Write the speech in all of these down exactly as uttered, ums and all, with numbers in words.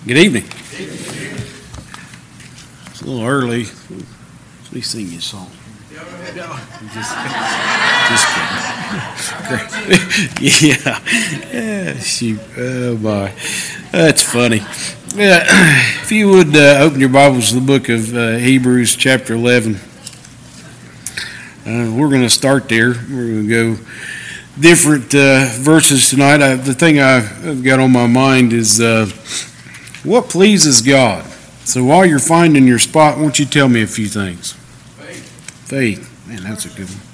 Good evening. It's a little early. Let me sing you a song. Just, just kidding. yeah. yeah, shoot. Oh my, that's funny. Yeah. If you would uh, open your Bibles to the book of uh, Hebrews, chapter eleven. Uh, we're going to start there. We're going to go different uh, verses tonight. I, the thing I've got on my mind is uh, what pleases God. So while you're finding your spot, why don't you tell me a few things? Faith. Faith. Man, that's a good one.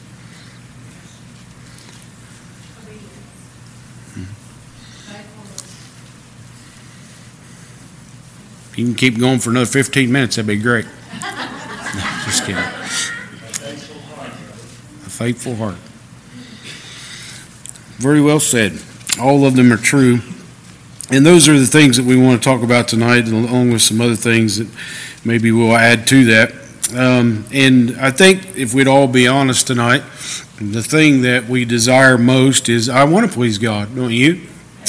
You can keep going for another fifteen minutes. That'd be great. No, just kidding. A faithful heart. Very well said. All of them are true. And those are the things that we want to talk about tonight, along with some other things that maybe we'll add to that. Um, and I think if we'd all be honest tonight, the thing that we desire most is I want to please God, don't you?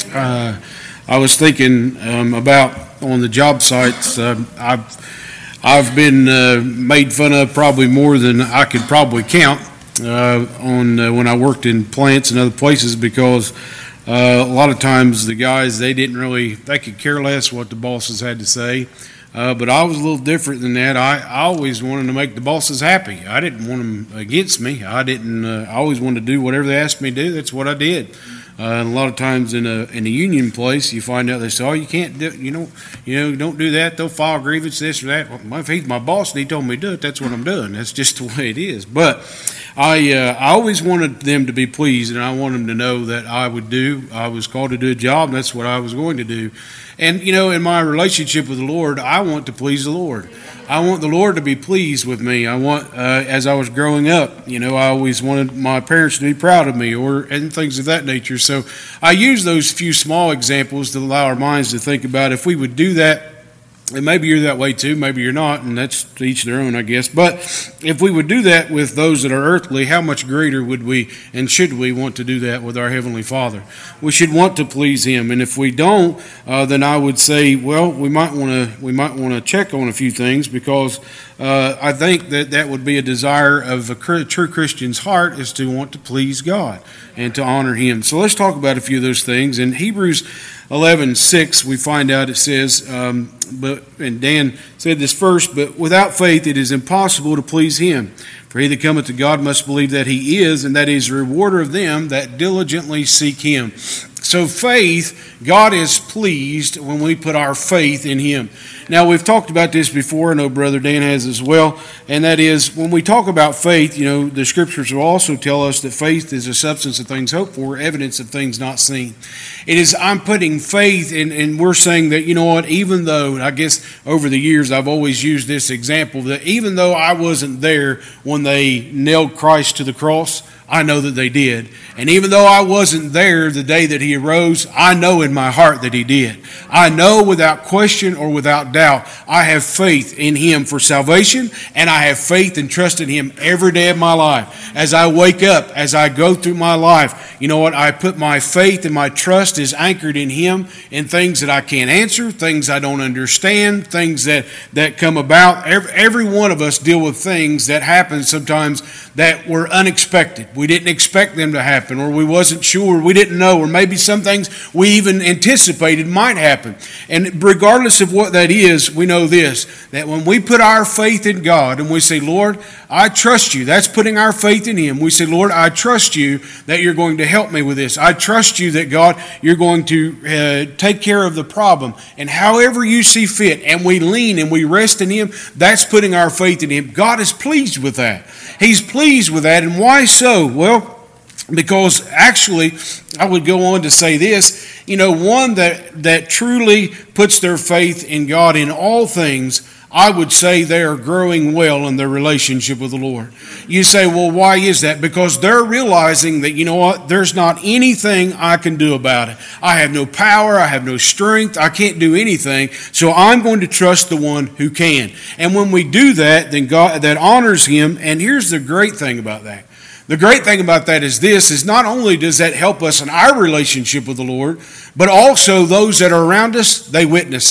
Uh, I was thinking um, about on the job sites, uh, I've, I've been uh, made fun of probably more than I could probably count uh, on uh, when I worked in plants and other places because Uh, a lot of times the guys, they didn't really, they could care less what the bosses had to say. Uh, but I was a little different than that. I, I always wanted to make the bosses happy. I didn't want them against me. I didn't, uh, I always wanted to do whatever they asked me to do. That's what I did. Uh, and a lot of times in a in a union place, you find out they say, "Oh, you can't do, you know, you know, don't do that. They'll file grievance, this or that." Well, if he's my boss and he told me to do it, that's what I'm doing. That's just the way it is. But I uh, I always wanted them to be pleased, and I wanted them to know that I would do. I was called to do a job, and that's what I was going to do. And you know, in my relationship with the Lord, I want to please the Lord. I want the Lord to be pleased with me. I want, uh, as I was growing up, you know, I always wanted my parents to be proud of me, or and things of that nature. So I use those few small examples to allow our minds to think about if we would do that. And maybe you're that way too, maybe you're not, and that's to each their own, I guess. But if we would do that with those that are earthly, how much greater would we and should we want to do that with our Heavenly Father? We should want to please Him, and if we don't, uh, then I would say, well, we might want to we might want to check on a few things because uh, I think that that would be a desire of a true Christian's heart is to want to please God and to honor Him. So let's talk about a few of those things. In Hebrews eleven six, we find out it says, um, but and Dan said this first, but without faith it is impossible to please Him. For he that cometh to God must believe that He is, and that He is a rewarder of them that diligently seek Him. So faith, God is pleased when we put our faith in Him. Now, we've talked about this before. I know Brother Dan has as well. And that is, when we talk about faith, you know, the Scriptures will also tell us that faith is a substance of things hoped for, evidence of things not seen. It is, I'm putting faith in, and we're saying that, you know what, even though, I guess over the years I've always used this example, that even though I wasn't there when they nailed Christ to the cross, I know that they did. And even though I wasn't there the day that He arose, I know in my heart that He did. I know without question or without doubt, I have faith in Him for salvation, and I have faith and trust in Him every day of my life. As I wake up, as I go through my life, you know what? I put my faith and my trust is anchored in Him in things that I can't answer, things I don't understand, things that, that come about. Every, every one of us deal with things that happen sometimes that were unexpected. We didn't expect them to happen, or we wasn't sure, we didn't know, or maybe some things we even anticipated might happen. And regardless of what that is, we know this, that when we put our faith in God and we say, Lord, I trust You, that's putting our faith in Him. We say, Lord, I trust You that You're going to help me with this. I trust You that, God, You're going to uh, take care of the problem. And however You see fit, and we lean and we rest in Him, that's putting our faith in Him. God is pleased with that. He's pleased with that. And why so? Well, because actually, I would go on to say this, you know, one that, that truly puts their faith in God in all things, I would say they are growing well in their relationship with the Lord. You say, well, why is that? Because they're realizing that, you know what, there's not anything I can do about it. I have no power, I have no strength, I can't do anything, so I'm going to trust the one who can. And when we do that, then God, that honors Him. And here's the great thing about that. The great thing about that is this, is not only does that help us in our relationship with the Lord, but also those that are around us, they witness it.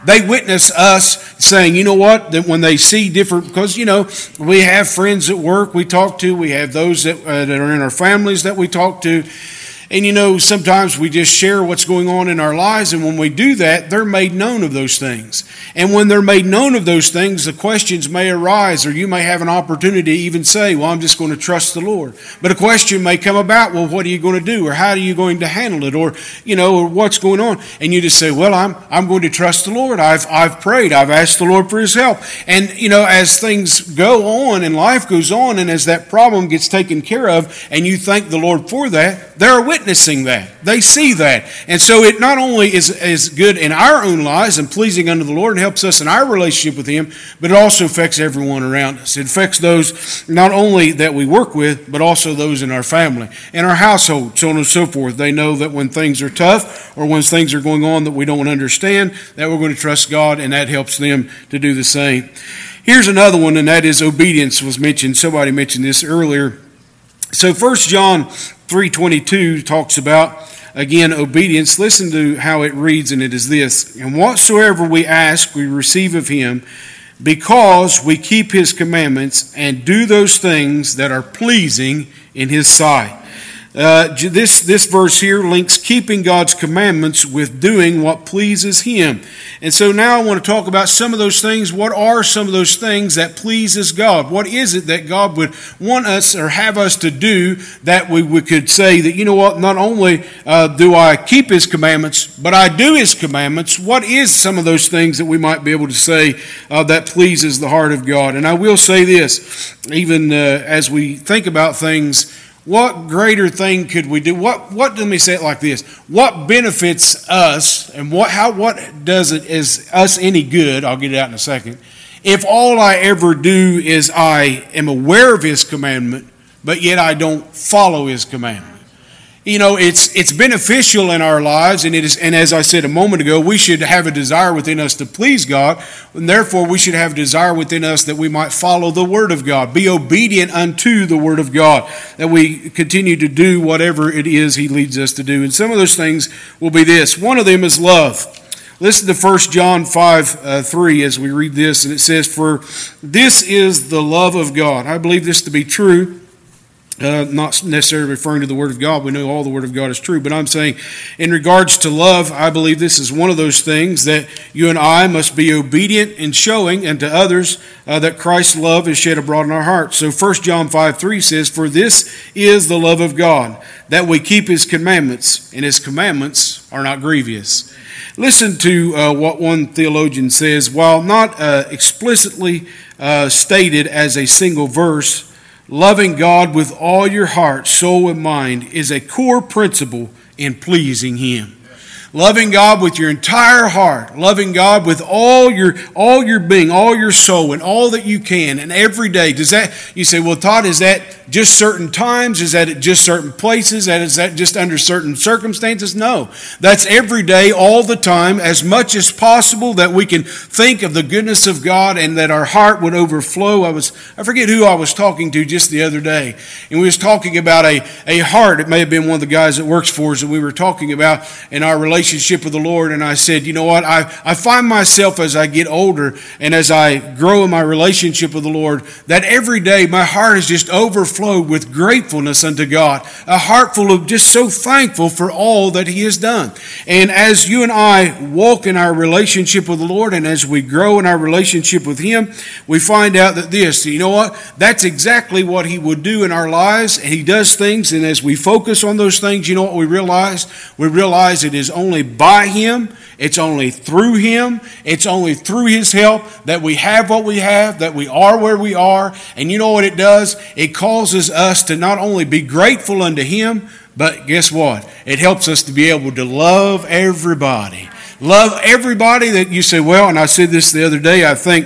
They witness us saying, you know what, that when they see different, because, you know, we have friends at work we talk to, we have those that, uh, that are in our families that we talk to. And, you know, sometimes we just share what's going on in our lives, and when we do that, they're made known of those things. And when they're made known of those things, the questions may arise, or you may have an opportunity to even say, well, I'm just going to trust the Lord. But a question may come about, well, what are you going to do? Or how are you going to handle it? Or, you know, or what's going on? And you just say, well, I'm I'm going to trust the Lord. I've I've prayed. I've asked the Lord for His help. And, you know, as things go on and life goes on, and as that problem gets taken care of, and you thank the Lord for that, they're witnessing that. They see that. And so it not only is, is good in our own lives and pleasing unto the Lord and helps us in our relationship with Him, but it also affects everyone around us. It affects those not only that we work with, but also those in our family, in our household, so on and so forth. They know that when things are tough or when things are going on that we don't understand, that we're going to trust God, and that helps them to do the same. Here's another one, and that is obedience was mentioned. Somebody mentioned this earlier. So First John three twenty-two talks about, again, obedience. Listen to how it reads, and it is this: and whatsoever we ask, we receive of Him, because we keep His commandments and do those things that are pleasing in His sight. Uh, this, this verse here links keeping God's commandments with doing what pleases Him. And so now I want to talk about some of those things. What are some of those things that pleases God? What is it that God would want us or have us to do that we, we could say that, you know what, not only uh, do I keep His commandments, but I do His commandments. What is some of those things that we might be able to say uh, that pleases the heart of God? And I will say this, even uh, as we think about things, what greater thing could we do? What, what, let me say it like this. What benefits us and what, how, what does it is us any good? I'll get it out in a second. If all I ever do is I am aware of His commandment, but yet I don't follow His commandment. You know, it's it's beneficial in our lives, and it is, and as I said a moment ago, we should have a desire within us to please God, and therefore we should have a desire within us that we might follow the Word of God, be obedient unto the Word of God, that we continue to do whatever it is He leads us to do. And some of those things will be this. One of them is love. Listen to First John five, uh, three as we read this, and it says, for this is the love of God. I believe this to be true. Uh, not necessarily referring to the Word of God. We know all the Word of God is true. But I'm saying in regards to love, I believe this is one of those things that you and I must be obedient in showing and to others uh, that Christ's love is shed abroad in our hearts. So First John five, three says, for this is the love of God, that we keep His commandments, and His commandments are not grievous. Listen to uh, what one theologian says. While not uh, explicitly uh, stated as a single verse, loving God with all your heart, soul, and mind is a core principle in pleasing Him. Loving God with your entire heart, loving God with all your all your being, all your soul, and all that you can, and every day. Does that, you say, well, Todd, is that just certain times? Is that at just certain places? Is that just under certain circumstances? No. That's every day, all the time, as much as possible that we can think of the goodness of God and that our heart would overflow. I was I forget who I was talking to just the other day, and we was talking about a, a heart. It may have been one of the guys that works for us, and we were talking about in our relationship relationship with the Lord, and I said, you know what, I, I find myself as I get older and as I grow in my relationship with the Lord, that every day my heart is just overflowed with gratefulness unto God, a heart full of just so thankful for all that He has done. And as you and I walk in our relationship with the Lord, and as we grow in our relationship with Him, we find out that this, you know what, that's exactly what He would do in our lives, and He does things, and as we focus on those things, you know what we realize? We realize it is only by Him, it's only through Him, it's only through His help that we have what we have, that we are where we are. And you know what it does? It causes us to not only be grateful unto Him, but guess what? It helps us to be able to love everybody. Love everybody that you say, well, and I said this the other day, I think,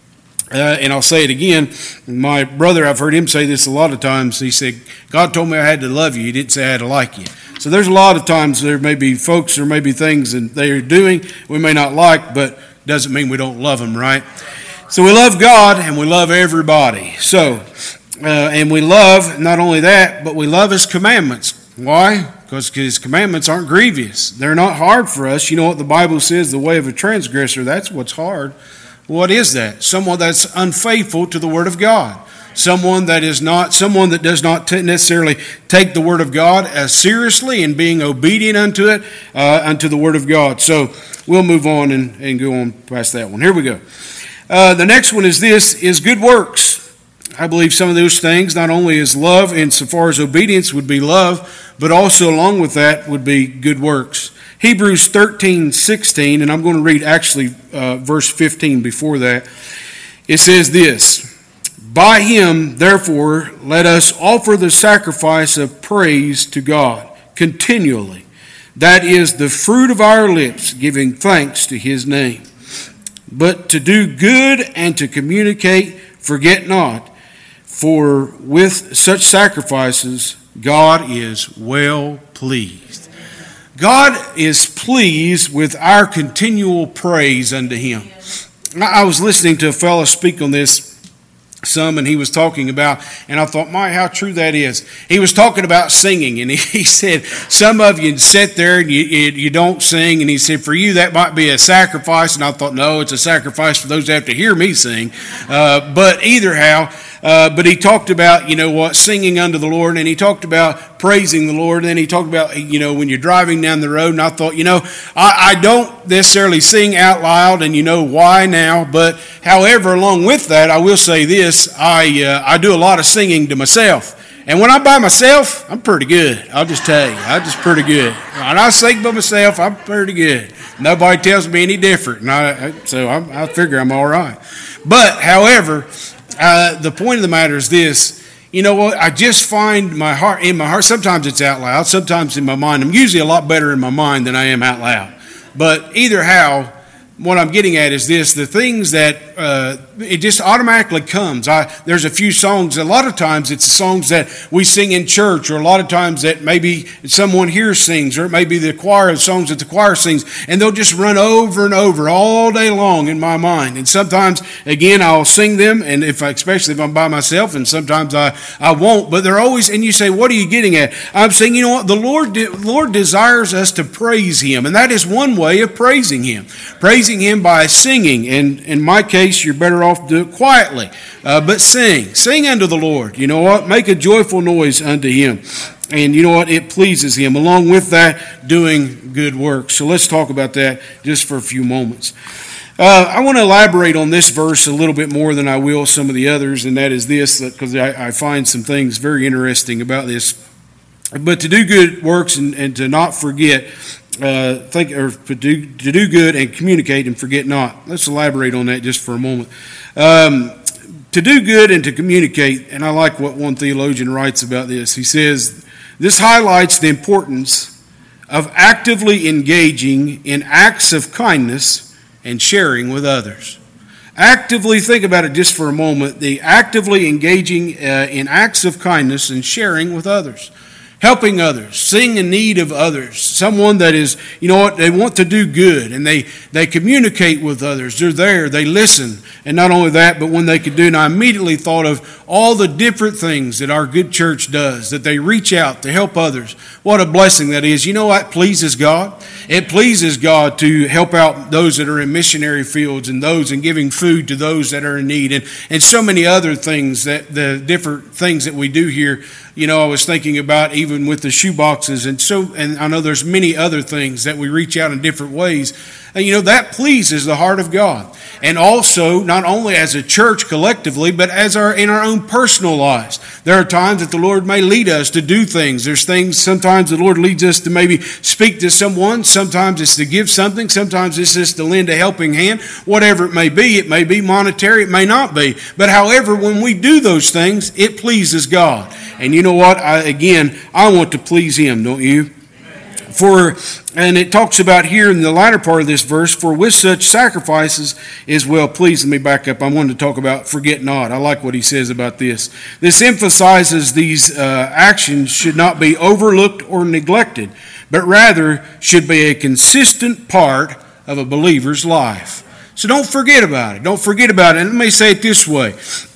Uh, and I'll say it again. My brother, I've heard him say this a lot of times. He said, God told me I had to love you. He didn't say I had to like you. So there's a lot of times there may be folks or maybe things that they're doing we may not like, but doesn't mean we don't love them, right? So we love God and we love everybody. So, uh, and we love not only that, but we love His commandments. Why? because his commandments aren't grievous. They're not hard for us. You know what the Bible says, the way of a transgressor, that's what's hard. What is that? Someone that's unfaithful to the Word of God. Someone that is not, someone that does not t- necessarily take the Word of God as seriously and being obedient unto it, uh, unto the Word of God. So we'll move on and, and go on past that one. Here we go. Uh, the next one is this, is good works. I believe some of those things, not only is love insofar as obedience would be love, but also along with that would be good works. Hebrews thirteen sixteen, and I'm going to read actually uh, verse fifteen before that. It says this, by him, therefore, let us offer the sacrifice of praise to God continually. That is the fruit of our lips, giving thanks to his name. But to do good and to communicate, forget not, for with such sacrifices, God is well pleased. God is pleased with our continual praise unto him. I was listening to a fellow speak on this some, and he was talking about, and I thought, my, how true that is. He was talking about singing, and he, he said, some of you sit there and you, you, you don't sing, and he said, for you that might be a sacrifice, and I thought, no, it's a sacrifice for those that have to hear me sing. Uh, but either how, uh, but he talked about, you know what, singing unto the Lord, and he talked about praising the Lord, and then he talked about, you know, when you're driving down the road, and I thought, you know, I, I don't necessarily sing out loud, and you know why now, but however, along with that, I will say this, I uh, I do a lot of singing to myself. And when I'm by myself, I'm pretty good. I'll just tell you, I'm just pretty good. When I sing by myself, I'm pretty good. Nobody tells me any different, and I, so I'm, I figure I'm all right. But, however, uh, the point of the matter is this. You know what? I just find my heart, in my heart, sometimes it's out loud, sometimes in my mind. I'm usually a lot better in my mind than I am out loud. But either how, what I'm getting at is this, the things that, uh, it just automatically comes. I, there's a few songs, a lot of times it's the songs that we sing in church, or a lot of times that maybe someone here sings, or it may be the choir, songs that the choir sings, and they'll just run over and over all day long in my mind. And sometimes, again, I'll sing them, and if I, especially if I'm by myself, and sometimes I, I won't, but they're always, and you say, what are you getting at? I'm saying, you know what, the Lord, the Lord desires us to praise him, and that is one way of praising him. Praising him by singing, and in my case, you're better off to do it quietly, uh, but sing. Sing unto the Lord. You know what? Make a joyful noise unto him. And you know what? It pleases him. Along with that, doing good work. So let's talk about that just for a few moments. Uh, I want to elaborate on this verse a little bit more than I will some of the others, and that is this, because I, I find some things very interesting about this. But to do good works and, and to not forget, uh, think or to do, to do good and communicate and forget not. Let's elaborate on that just for a moment. Um, to do good and to communicate, and I like what one theologian writes about this. He says, this highlights the importance of actively engaging in acts of kindness and sharing with others. Actively, think about it just for a moment, the actively engaging uh, in acts of kindness and sharing with others. Helping others, seeing the need of others, someone that is, you know what, they want to do good, and they, they communicate with others. They're there, they listen, and not only that, but when they could do, and I immediately thought of all the different things that our good church does, that they reach out to help others. What a blessing that is. You know what pleases God? It pleases God to help out those that are in missionary fields, and those and giving food to those that are in need, and, and so many other things, that the different things that we do here. You know, I was thinking about even with the shoe boxes, and so, and I know there's many other things that we reach out in different ways. And you know, that pleases the heart of God. And also, not only as a church collectively, but as our in our own personal lives. There are times that the Lord may lead us to do things. There's things, sometimes the Lord leads us to maybe speak to someone. Sometimes it's to give something. Sometimes it's just to lend a helping hand. Whatever it may be, it may be monetary, it may not be. But however, when we do those things, it pleases God. And you know what? I, again, I want to please him, don't you? For, and it talks about here in the latter part of this verse, for with such sacrifices is well pleased. Let me back up. I wanted to talk about forget not. I like what he says about this. This emphasizes these uh, actions should not be overlooked or neglected, but rather should be a consistent part of a believer's life. So don't forget about it. Don't forget about it. And let me say it this way.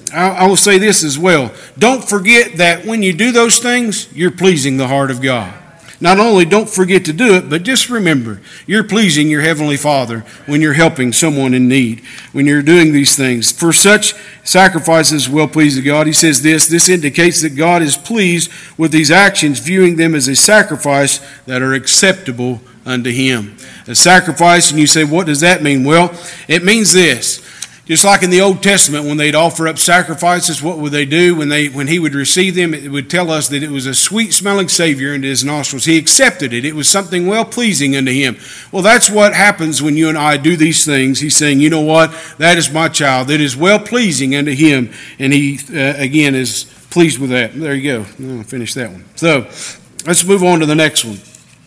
I will say this as well. Don't forget that when you do those things, you're pleasing the heart of God. not only don't forget to do it, but just remember, you're pleasing your Heavenly Father when you're helping someone in need, when you're doing these things. For such sacrifices will please God. He says this, this indicates that God is pleased with these actions, viewing them as a sacrifice that are acceptable unto Him. A sacrifice, and you say, what does that mean? Well, it means this. Just like in the Old Testament, when they'd offer up sacrifices, what would they do? When they, when he would receive them, it would tell us that it was a sweet-smelling Savior into his nostrils. He accepted it. It was something well-pleasing unto him. Well, that's what happens when you and I do these things. He's saying, you know what? That is my child. It is well-pleasing unto him. And he, uh, again, is pleased with that. There you go. I'll finish that one. So, let's move on to the next one.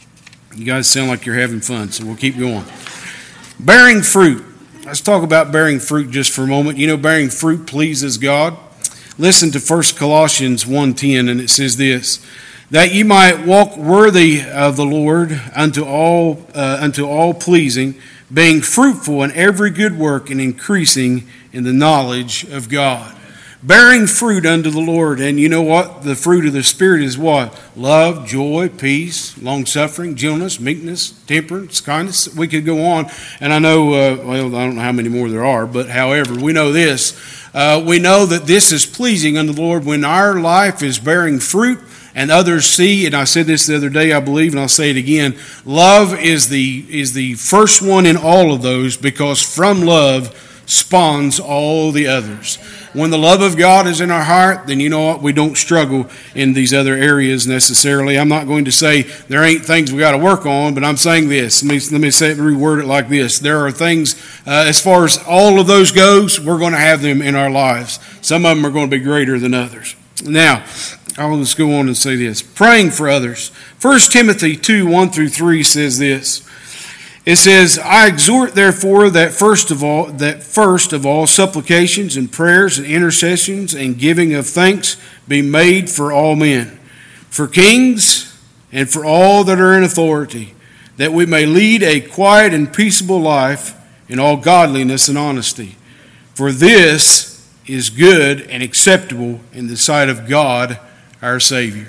You guys sound like you're having fun, so we'll keep going. Bearing fruit. Let's talk about bearing fruit just for a moment. You know, bearing fruit pleases God. Listen to First Colossians one ten, and it says this, that ye might walk worthy of the Lord unto all, uh, unto all pleasing, being fruitful in every good work and increasing in the knowledge of God. Bearing fruit unto the Lord. And you know what? The fruit of the Spirit is what? Love, joy, peace, long-suffering, gentleness, meekness, temperance, kindness. We could go on. And I know, uh, well, I don't know how many more there are, but however, we know this. Uh, we know that this is pleasing unto the Lord when our life is bearing fruit and others see, and I said this the other day, I believe, and I'll say it again, love is the, is the first one in all of those, because from love spawns all the others. When the love of God is in our heart, then you know what? We don't struggle in these other areas necessarily. I'm not going to say there ain't things we got to work on, but I'm saying this. Let me, let me say it, reword it like this. There are things, uh, as far as all of those goes, we're going to have them in our lives. Some of them are going to be greater than others. Now, I'll just go on and say this. Praying for others. First Timothy two, one through three says this. It says, I exhort therefore that first of all, that first of all supplications and prayers and intercessions and giving of thanks be made for all men, for kings and for all that are in authority, that we may lead a quiet and peaceable life in all godliness and honesty. For this is good and acceptable in the sight of God our Savior.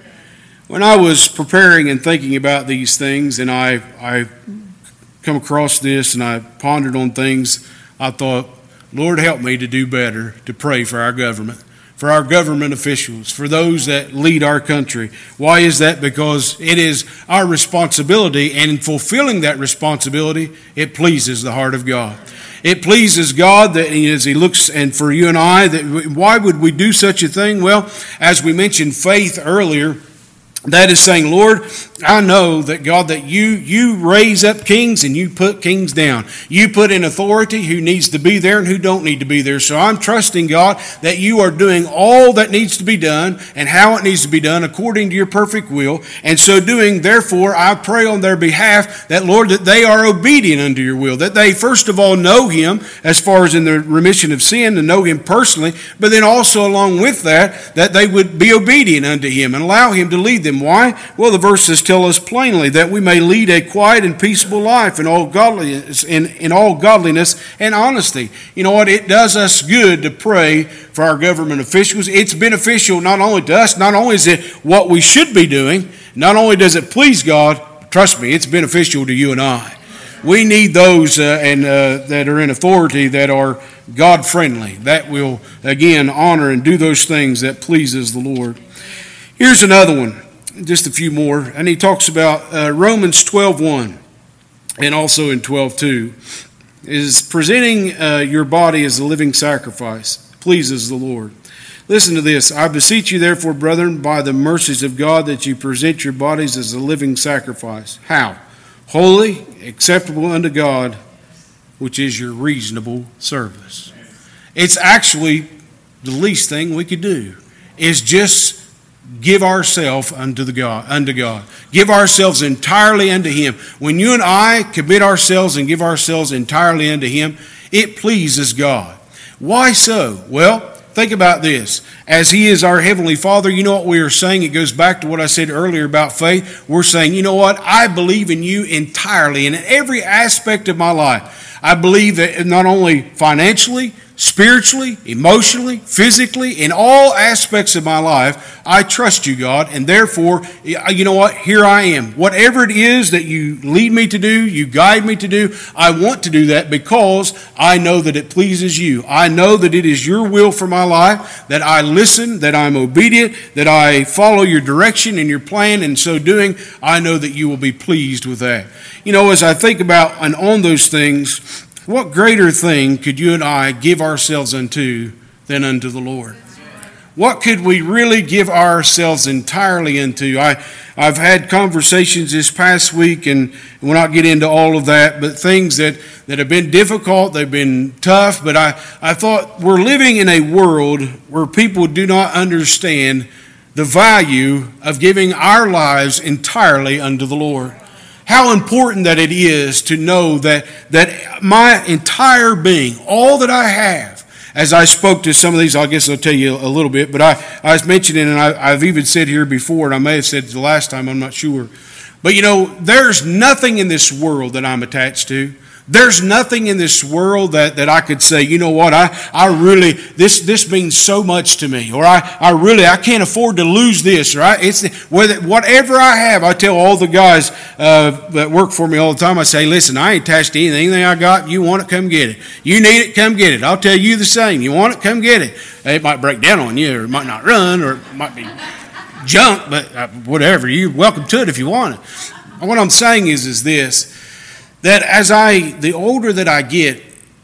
When I was preparing and thinking about these things, and I I come across this and I pondered on things, I thought, Lord, help me to do better, to pray for our government, for our government officials, for those that lead our country. Why is that? Because it is our responsibility, and in fulfilling that responsibility, it pleases the heart of God. It pleases God that as He looks, and for you and I, that why would we do such a thing? Well, as we mentioned faith earlier, that is saying, Lord, I know that, God, that you you raise up kings and you put kings down. You put in authority who needs to be there and who don't need to be there. So I'm trusting, God, that you are doing all that needs to be done and how it needs to be done according to your perfect will. And so doing, therefore, I pray on their behalf that, Lord, that they are obedient unto your will. That they, first of all, know Him as far as in the remission of sin, to know Him personally, but then also along with that, that they would be obedient unto Him and allow Him to lead them. Why? Well, the verses tell us plainly that we may lead a quiet and peaceable life in all godliness, in, in all godliness and honesty. You know what? It does us good to pray for our government officials. It's beneficial not only to us, not only is it what we should be doing, not only does it please God, trust me, it's beneficial to you and I. We need those uh, and uh, that are in authority that are God-friendly, that will, again, honor and do those things that pleases the Lord. Here's another one. Just a few more, and he talks about uh, Romans twelve one, and also in twelve two, is presenting uh, your body as a living sacrifice, pleases the Lord. Listen to this. I beseech you therefore, brethren, by the mercies of God, that you present your bodies as a living sacrifice. How? Holy, acceptable unto God, which is your reasonable service. It's actually the least thing we could do, is just give ourselves unto the God, unto God. Give ourselves entirely unto Him. When you and I commit ourselves and give ourselves entirely unto Him, it pleases God. Why so? Well, think about this. As He is our Heavenly Father, you know what we are saying? It goes back to what I said earlier about faith. We're saying, you know what? I believe in you entirely and in every aspect of my life. I believe that not only financially, spiritually, emotionally, physically, in all aspects of my life, I trust you, God, and therefore, you know what? Here I am. Whatever it is that you lead me to do, you guide me to do, I want to do that because I know that it pleases you. I know that it is your will for my life, that I listen, that I'm obedient, that I follow your direction and your plan, and so doing, I know that you will be pleased with that. You know, as I think about and on those things, what greater thing could you and I give ourselves unto than unto the Lord? What could we really give ourselves entirely into? I, I've had conversations this past week, and we'll not get into all of that, but things that, that have been difficult, they've been tough, but I, I thought we're living in a world where people do not understand the value of giving our lives entirely unto the Lord. How important that it is to know that, that my entire being, all that I have, as I spoke to some of these, I guess I'll tell you a little bit, but I, I was mentioning, and I, I've even said here before, and I may have said the last time, I'm not sure, but you know, there's nothing in this world that I'm attached to. There's nothing in this world that, that I could say, you know what, I, I really, this this means so much to me, or I, I really, I can't afford to lose this, right? It's whether, whatever I have, I tell all the guys uh, that work for me all the time, I say, listen, I ain't attached to anything. Anything I got, you want it, come get it. You need it, come get it. I'll tell you the same. You want it, come get it. It might break down on you, or it might not run, or it might be junk, but uh, whatever. You're welcome to it if you want it. What I'm saying is, is this, that as I, the older that I get,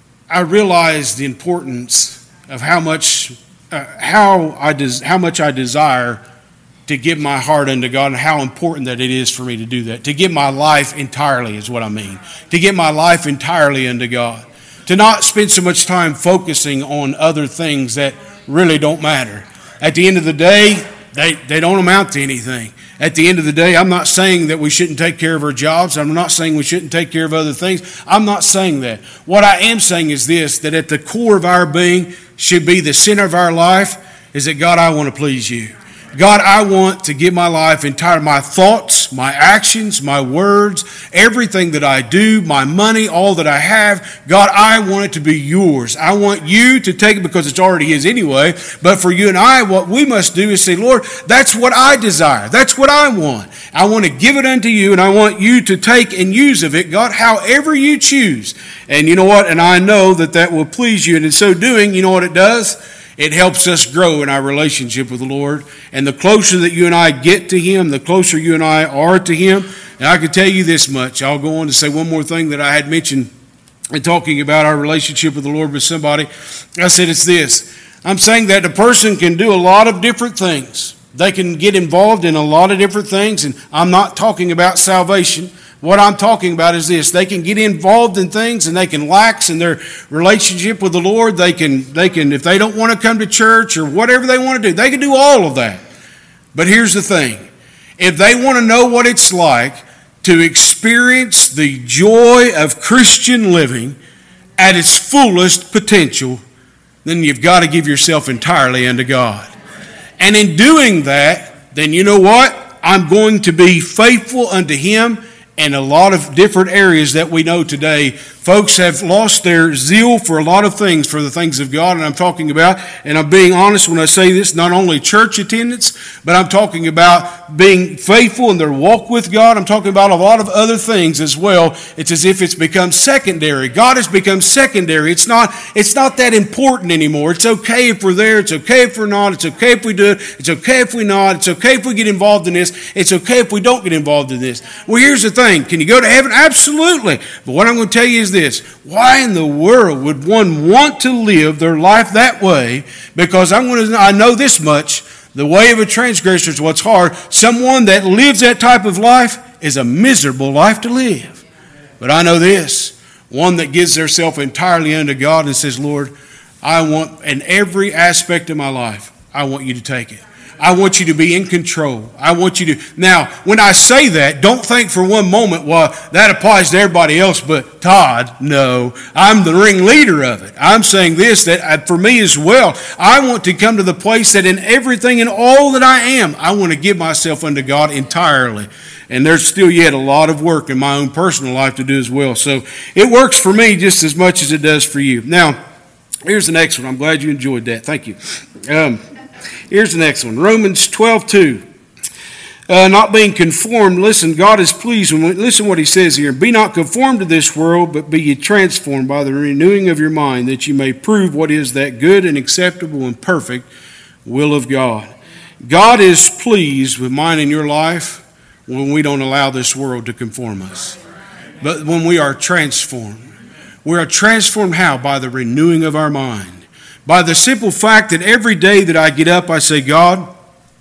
I realize the importance of how much, uh, how I des- how much I desire to give my heart unto God, and how important that it is for me to do that. To give my life entirely is what I mean. To give my life entirely unto God. To not spend so much time focusing on other things that really don't matter. At the end of the day, they, they don't amount to anything. At the end of the day, I'm not saying that we shouldn't take care of our jobs. I'm not saying we shouldn't take care of other things. I'm not saying that. What I am saying is this, that at the core of our being should be the center of our life, is that God, I want to please you. God, I want to give my life entire, my thoughts, my actions, my words, everything that I do, my money, all that I have. God, I want it to be yours. I want you to take it because it's already his anyway. But for you and I, what we must do is say, Lord, that's what I desire. That's what I want. I want to give it unto you, and I want you to take and use of it, God, however you choose. And you know what? And I know that that will please you. And in so doing, you know what it does? It helps us grow in our relationship with the Lord. And the closer that you and I get to him, the closer you and I are to him. And I can tell you this much. I'll go on to say one more thing that I had mentioned in talking about our relationship with the Lord with somebody. I said it's this. I'm saying that a person can do a lot of different things. They can get involved in a lot of different things. And I'm not talking about salvation. What I'm talking about is this. They can get involved in things, and they can lax in their relationship with the Lord. They can, they can, if they don't want to come to church or whatever they want to do, they can do all of that. But here's the thing. If they want to know what it's like to experience the joy of Christian living at its fullest potential, then you've got to give yourself entirely unto God. And in doing that, then you know what? I'm going to be faithful unto him. And a lot of different areas that we know today, folks have lost their zeal for a lot of things, for the things of God, and I'm talking about, and I'm being honest when I say this, not only church attendance, but I'm talking about being faithful in their walk with God. I'm talking about a lot of other things as well. It's as if it's become secondary. God has become secondary. It's not, it's not that important anymore. It's okay if we're there. It's okay if we're not. It's okay if we do it. It's okay if we not. It's okay if we get involved in this. It's okay if we don't get involved in this. Well, here's the thing. Can you go to heaven? Absolutely. But what I'm going to tell you is this. Why in the world would one want to live their life that way? Because I'm going to, I know this much. The way of a transgressor is what's hard. Someone that lives that type of life is a miserable life to live. But I know this. One that gives themselves entirely unto God and says, Lord, I want, in every aspect of my life, I want you to take it. I want you to be in control. I want you to... Now, when I say that, don't think for one moment, well, that applies to everybody else but Todd. No, I'm the ringleader of it. I'm saying this, that for me as well, I want to come to the place that in everything and all that I am, I want to give myself unto God entirely. And there's still yet a lot of work in my own personal life to do as well. So it works for me just as much as it does for you. Now, Here's the next one. I'm glad you enjoyed that. Thank you. Um, here's the next one. Romans twelve two. Uh, not being conformed, listen, God is pleased. When we, listen what he says here. Be not conformed to this world, but be ye transformed by the renewing of your mind, that you may prove what is that good and acceptable and perfect will of God. God is pleased with mine and your life when we don't allow this world to conform us. But when we are transformed. We are transformed how? By the renewing of our mind. By the simple fact that every day that I get up, I say, God,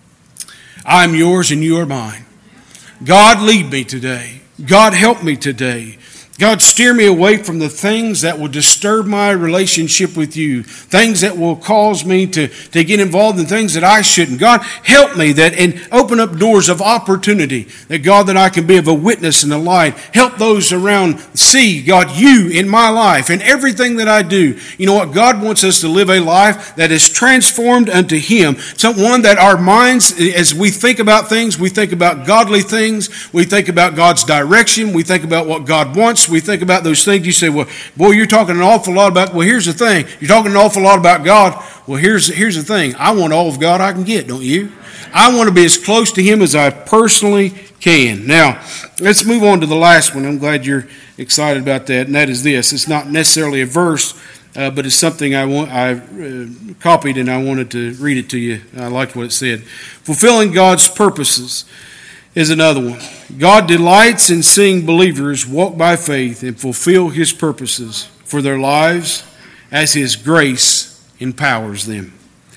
I'm yours and you are mine. God, lead me today. God, help me today. God, steer me away from the things that will disturb my relationship with you, things that will cause me to, to get involved in things that I shouldn't. God, help me that and open up doors of opportunity, that God, that I can be of a witness and a light. Help those around see, God, you in my life and everything that I do. You know what? God wants us to live a life that is transformed unto Him. So one that our minds, as we think about things, we think about godly things, we think about God's direction, we think about what God wants. We think about those things. You say, well, boy, you're talking an awful lot about, well, here's the thing. You're talking an awful lot about God. Well, here's, here's the thing. I want all of God I can get, don't you? I want to be as close to Him as I personally can. Now, let's move on to the last one. I'm glad you're excited about that, and that is this. It's not necessarily a verse, uh, but it's something I want. I uh, copied, and I wanted to read it to you. I liked what it said. Fulfilling God's purposes is another one. God delights in seeing believers walk by faith and fulfill His purposes for their lives as His grace empowers them.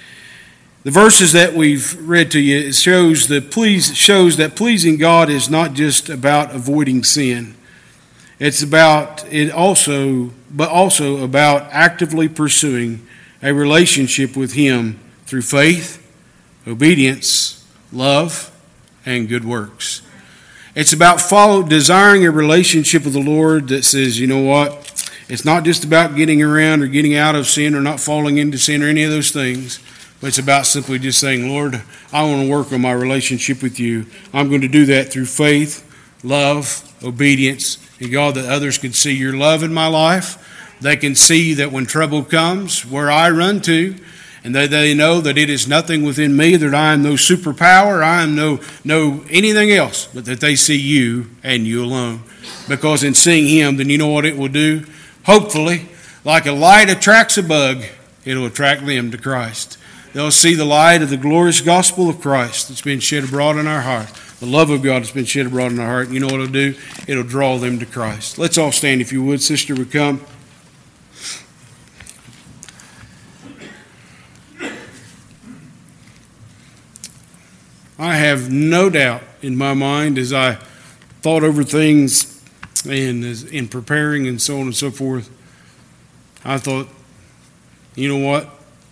The verses that we've read to you it shows the please shows that pleasing God is not just about avoiding sin. It's about it also, but also about actively pursuing a relationship with Him through faith, obedience, love, and good works. It's about follow, desiring a relationship with the Lord that says, you know what? It's not just about getting around or getting out of sin or not falling into sin or any of those things, but it's about simply just saying, Lord, I want to work on my relationship with you. I'm going to do that through faith, love, obedience, and God, that others can see your love in my life. They can see that when trouble comes, where I run to, and that they know that it is nothing within me, that I am no superpower, I am no no anything else, but that they see you and you alone. Because in seeing Him, then you know what it will do? Hopefully, like a light attracts a bug, it'll attract them to Christ. They'll see the light of the glorious gospel of Christ that's been shed abroad in our heart. The love of God that's been shed abroad in our heart. And you know what it'll do? It'll draw them to Christ. Let's all stand if you would. Sister would come. I have no doubt in my mind as I thought over things and as in preparing and so on and so forth, I thought, you know what?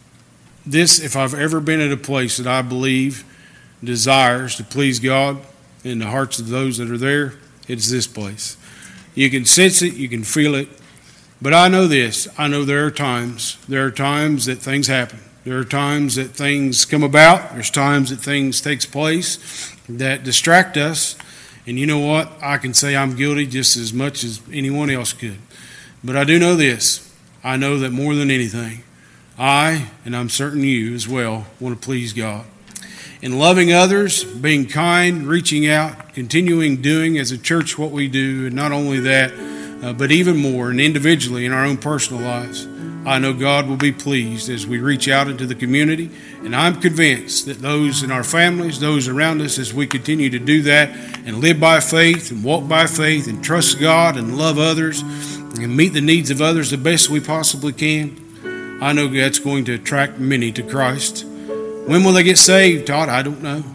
This, if I've ever been at a place that I believe desires to please God in the hearts of those that are there, it's this place. You can sense it, you can feel it, but I know this. I know there are times, there are times that things happen. There are times that things come about. There's times that things takes place that distract us. And you know what? I can say I'm guilty just as much as anyone else could. But I do know this. I know that more than anything, I, and I'm certain you as well, want to please God. In loving others, being kind, reaching out, continuing doing as a church what we do, and not only that, uh, but even more, and individually in our own personal lives. I know God will be pleased as we reach out into the community, and I'm convinced that those in our families, those around us, as we continue to do that and live by faith and walk by faith and trust God and love others and meet the needs of others the best we possibly can, I know that's going to attract many to Christ. When will they get saved, Todd? I don't know.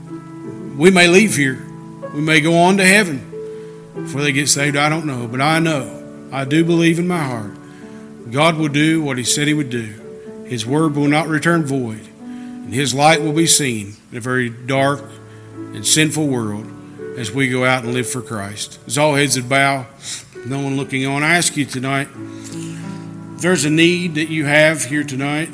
We may leave here. We may go on to heaven before they get saved. I don't know, but I know, I do believe in my heart, God will do what He said He would do. His word will not return void, and His light will be seen in a very dark and sinful world as we go out and live for Christ. As all heads would bow, no one looking on, I ask you tonight, if there's a need that you have here tonight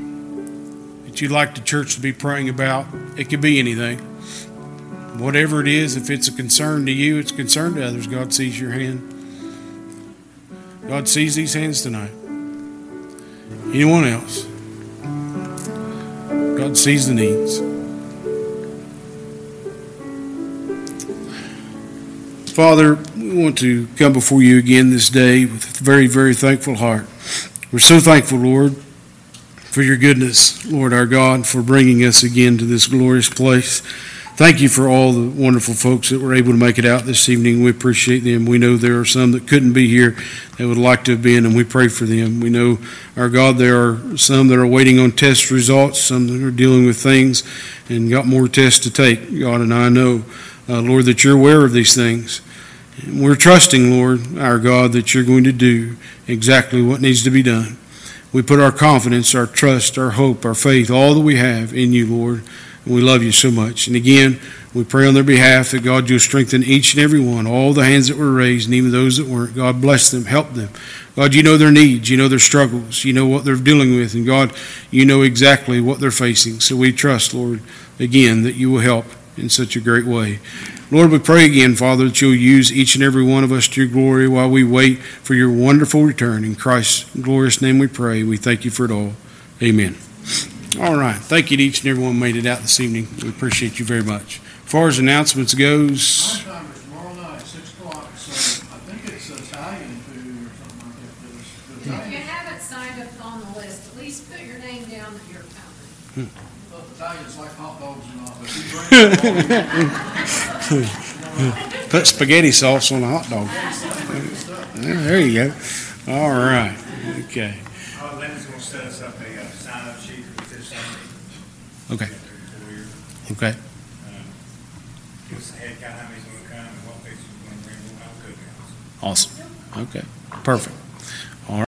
that you'd like the church to be praying about, it could be anything. Whatever it is, if it's a concern to you, it's a concern to others, God sees your hand. God sees these hands tonight. Anyone else? God sees the needs. Father, we want to come before you again this day with a very, very thankful heart. We're so thankful, Lord, for your goodness, Lord our God, for bringing us again to this glorious place. Thank you for all the wonderful folks that were able to make it out this evening. We appreciate them. We know there are some that couldn't be here that would like to have been, and we pray for them. We know, our God, there are some that are waiting on test results, some that are dealing with things and got more tests to take, God, and I know, uh, Lord, that you're aware of these things. And we're trusting, Lord, our God, that you're going to do exactly what needs to be done. We put our confidence, our trust, our hope, our faith, all that we have in you, Lord. And we love you so much. And again, we pray on their behalf that, God, you'll strengthen each and every one, all the hands that were raised, and even those that weren't. God, bless them, help them. God, you know their needs, you know their struggles, you know what they're dealing with. And God, you know exactly what they're facing. So we trust, Lord, again, that you will help in such a great way. Lord, we pray again, Father, that you'll use each and every one of us to your glory while we wait for your wonderful return. In Christ's glorious name we pray. We thank you for it all. Amen. All right. Thank you to each and every one who made it out this evening. We appreciate you very much. As far as announcements goes, My time is tomorrow night, six o'clock, so I think it's Italian food or something like that. There's- there's If you haven't signed up on the list, at least put your name down at your counter. Well, Italians like hot dogs and all, but you bring it put spaghetti sauce on a hot dog. Yeah, there you go. All right. Okay. Uh, Linda's gonna set us up a uh, sign-up sheet for this Sunday. Okay. For your, Okay. um, give us a head count, how many's gonna come, and what places we're gonna bring, we'll have cookouts. Awesome. Okay. Perfect.